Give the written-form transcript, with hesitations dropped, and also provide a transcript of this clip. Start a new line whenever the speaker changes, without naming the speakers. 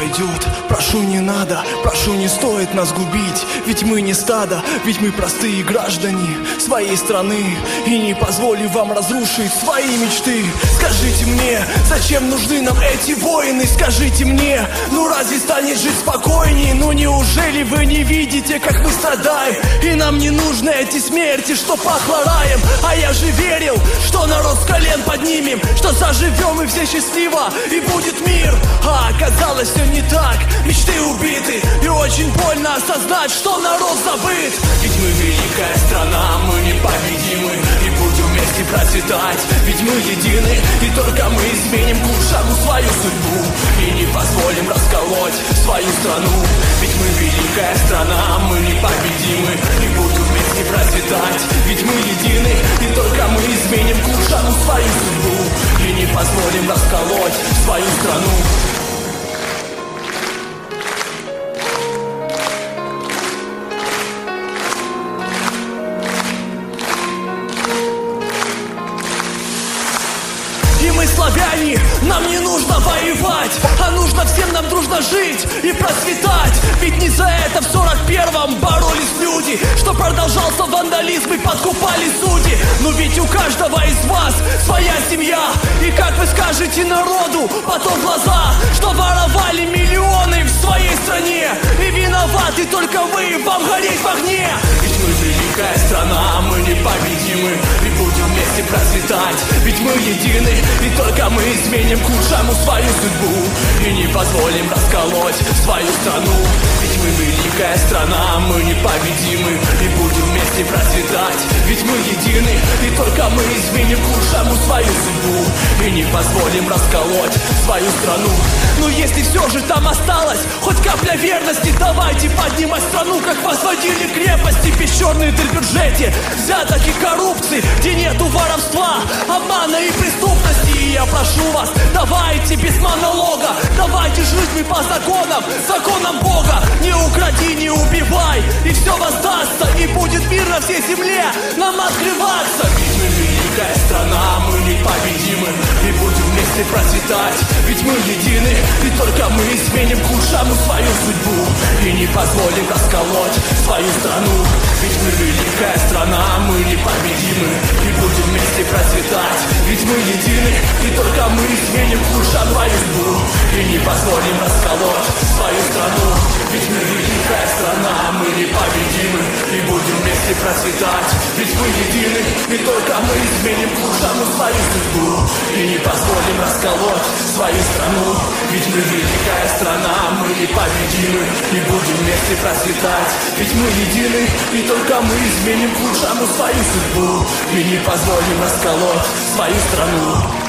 пройдет. Прошу, не надо, прошу, не стоит нас губить. Ведь мы не стадо, ведь мы простые граждане своей страны. И не позволим вам разрушить свои мечты. Скажите мне, зачем нужны нам эти войны? Скажите мне, ну разве станет жить спокойнее? Ну неужели вы не видите, как мы страдаем? И нам не нужны эти смерти, что пахло раем. А я же верил, что народ с колен поднимем, что заживем и все счастливо, и будет мир. А оказалось все не так, мечты убиты. И очень больно осознать, что народ забыт. Ведь мы великая страна, мы непобедимы, и будем вместе процветать. Ведь мы едины, и только мы изменим к лучшему свою судьбу. И не позволим расколоть свою страну. Ведь мы великая страна, мы непобедимы, и будем вместе процветать. Ведь мы едины, и только мы изменим к лучшему свою судьбу. И не позволим расколоть свою страну. Мы славяне, нам не нужно воевать, а нужно всем нам дружно жить и процветать. Ведь не за это в 41-м боролись люди, что продолжался вандализм и подкупали судьи. Но ведь у каждого из вас своя семья. И как вы скажете народу потом в глаза, что воровали миллионы в своей стране? И виноваты только вы, вам гореть в огне. Ведь мы великая страна, мы непобедимы, и будем вместе процветать. Ведь мы едины, и только мы изменим к лучшему свою судьбу. И не позволим расколоть свою страну. Ведь мы великая страна, мы непобедимы, и будем вместе процветать. Ведь мы едины, и только мы изменим к лучшему свою судьбу. И не позволим расколоть свою страну. Но если все же там осталось хоть капля верности, давайте поднимать страну, как возводили крепости. Без черных дыр в бюджете, взяток и коррупции, где нету воровства, обмана и преступности. И я прошу вас, давайте без монолога, давайте жить мы по законам, законам Бога. Не укради, не убивай, и все воздастся, и будет мир на всей земле нам открываться. Ведь мы великая страна, мы непобедимы, и будем вместе процветать. Ведь мы едины, и только мы изменим к лучшему свою судьбу. И не позволим расколоть свою страну. Ведь мы великая страна, мы непобедимы, и будем вместе процветать. Ведь мы едины, и только мы изменим к лучшему свою судьбу. И не позволим расколоть свою страну. Ведь мы великая страна, мы непобедимы, и будем вместе процветать. Ведь мы едины, и только мы изменим к лучшему свою судьбу. И не позволим расколоть свою страну. Ведь мы великая страна, мы непобедимы, и будем вместе процветать. Ведь мы едины, и только мы изменим к лучшему свою судьбу. И не позволим расколоть свою страну.